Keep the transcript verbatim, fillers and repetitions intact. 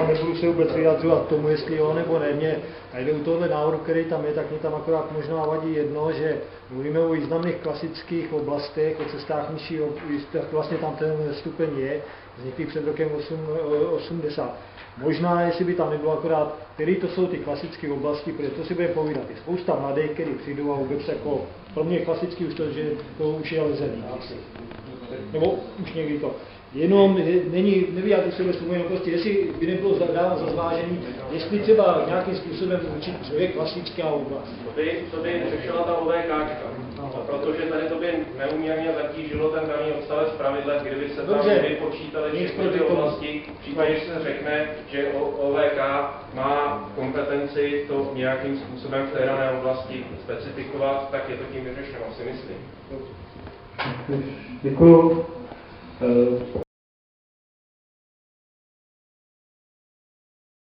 nebudu se vůbec vyjadřovat k tomu, jestli jo nebo ne. Mě jde u tohohle návodu, který tam je, tak mě tam akorát možná vadí jedno, že mluvíme o významných klasických oblastech, o cestách nižšího, vlastně tam ten stupeň je, vzniklý před rokem osmdesát. Možná, jestli by tam nebylo akorát, který to jsou ty klasické oblasti, protože to si bude povídat. Je spousta mladých, kteří přijdou a vůbec jako, pro mě je klasický už to, že to už je lezený. Nebo už někdy to. Jenom není, nevyjádří se bez jenom prostě, jestli by nebylo dávat za zvážení, jestli třeba nějakým způsobem určit, co je klasická oblast. To by, to by řešila ta OVKčka, protože tady to by neuměrně zatížilo ten daný odstavec pravidle, kdyby se tam vypočítali všechny ty oblasti, v případě, že se řekne, že O V K má kompetenci to nějakým způsobem v té dané oblasti specifikovat, tak je to tím vyřešeno, si myslím. Děkuju.